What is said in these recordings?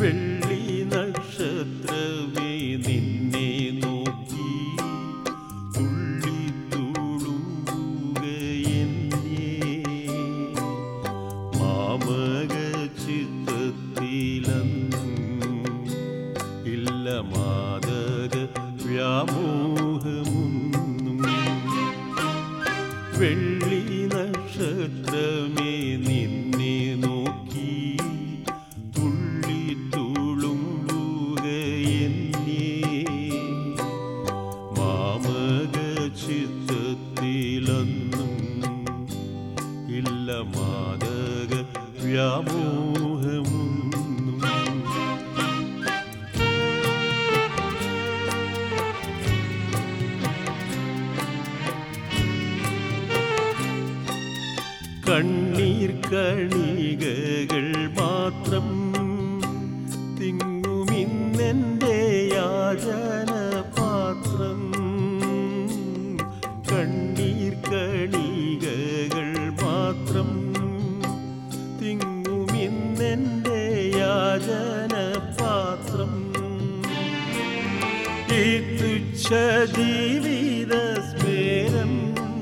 വെള്ളി നക്ഷത്രമേ നിന്നെ നോക്കി തുള്ളി തുളുമ്പുകയെന്നെ മാമക ചിത്തത്തിലന്നും ഇല്ല മാദക വ്യാമോഹമൊന്നും വെള്ളി നക്ഷത്രമേ നിന്നെ നോക്കി തുള്ളി തുളുമ്പുകയെന്നെ മാമക ചിത്തത്തിലൊന്നും ഇല്ല മാദക വ്യാമോഹമൊന്നും കണ്ണീർ കണികകൾ മാത്രം തിങ്ങുമിന്നെൻ്റെ യാചന പാത്രം കണ്ണീർ കണികകൾ മാത്രം തിങ്ങുമിന്നെൻ്റെ യാചന പാത്രം ഈ തുച്ഛ ജീവിത സ്മേരം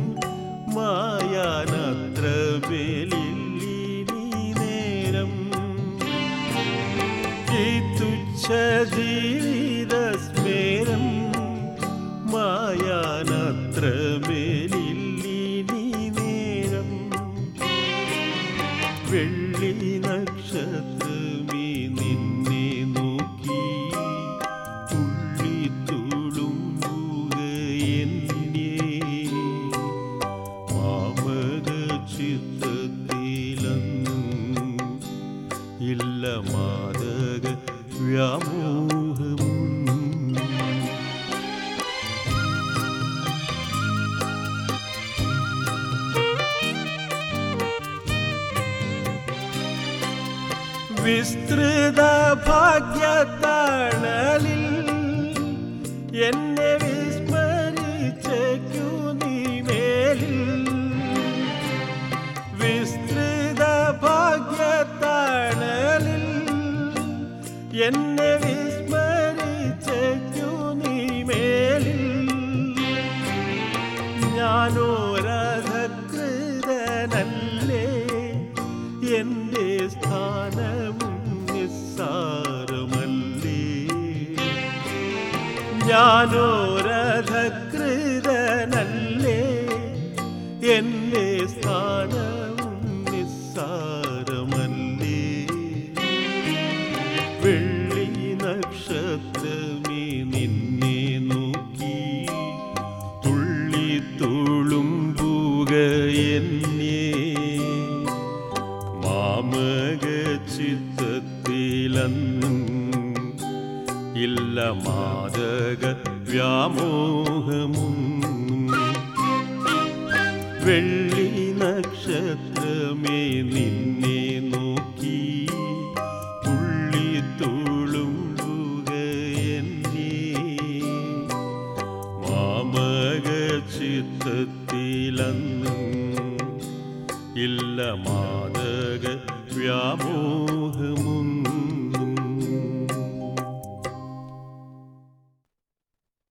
മായാനത്ര ബലില്ലീ നേരം ഈ തുച്ഛ ജീവിത സ്മേരം മായാനത്ര ബലില്ലീ നേരം വെള്ളി നക്ഷത്രമേ നിന്നെ നോക്കി തുള്ളി തുളുമ്പുകയെന്നെ ചിത്തത്തിലൊന്നും ഇല്ല മാദക വ്യാമോഹമൊന്നും വിസ്തൃത ഭാഗ്യത്തണലിൽ എന്നെ വിസ്മരിച്ചേക്കു നീ മേലിൽ വിസ്തൃത ഭാഗ്യത്തണലിൽ എന്നെ വിസ്മരിച്ചേക്കു നീ മേലിൽ ഞാനോ രഥകൃതനല്ലേ എൻ്റെ സ്ഥാനവും നിസ്സാരമല്ലേ ഞാനോ രഥകൃതനല്ലേ എൻ്റെ സ്ഥാനവും നിസ്സാരമല്ലേ വെള്ളി നക്ഷത്രമേ നിന്നെ നോക്കി തുള്ളി തുളുമ്പുകയെന്നെ മാമക ചിത്തത്തിലന്നും ഇല്ല മാദക വ്യാമോഹമൊന്നും വെള്ളി നക്ഷത്രമേ നിന്നെ നോക്കി തുള്ളി തുളുമ്പുകയെന്നെ മാമക ചിത്തത്തിലന്നും ഇല്ല മാദക വ്യാമോഹമൊന്നും